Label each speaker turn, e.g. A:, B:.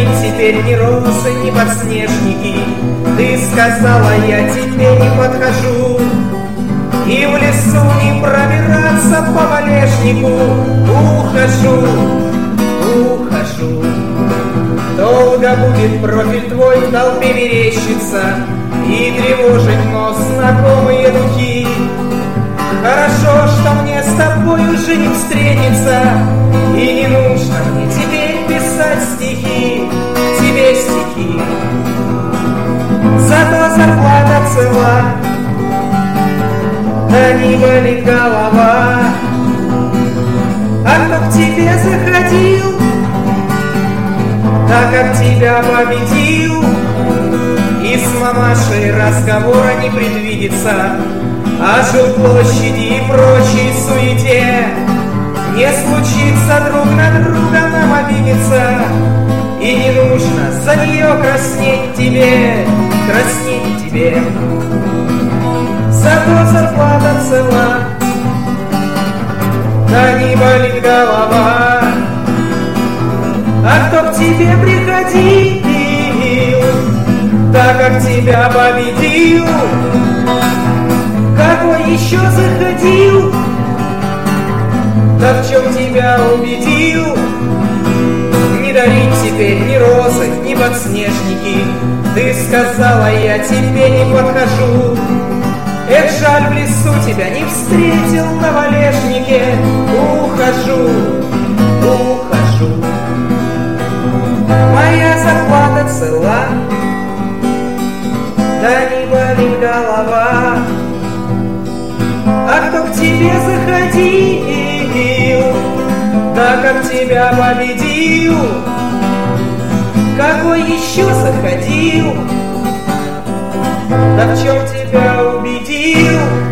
A: теперь ни розы, ни подснежники. Ты сказала, я тебе не подхожу, и в лесу не пробираться по валежнику. Ухожу, ухожу. Долго будет профиль твой в толпе мерещиться и тревожить нос знакомые духи. Хорошо, что мне с тобой уже не встретиться, и не нужно мне теперь писать стихи, тебе стихи. Зато зарплата цела, да не болит голова. А кто к тебе заходил, так как тебя победил, и с мамашей разговора не предвидится, о жилплощади и прочей суете. Не случится друг на друга нам обидеться, и не нужно за нее краснеть тебе, краснеть тебе. Зато зарплата цела, да не болит голова. А кто к тебе приходил, так как тебя победил, какой еще заходил, да в чем тебя убедил? Не дарить теперь ни розы, ни подснежники. Ты сказала, я тебе не подхожу. Эх, жаль, в лесу тебя не встретил на валежнике. Ухожу, ухожу. Моя зарплата цела, да не болит голова. А кто к тебе заходил, да как тебя победил, какой еще заходил, да в чем тебя убедил?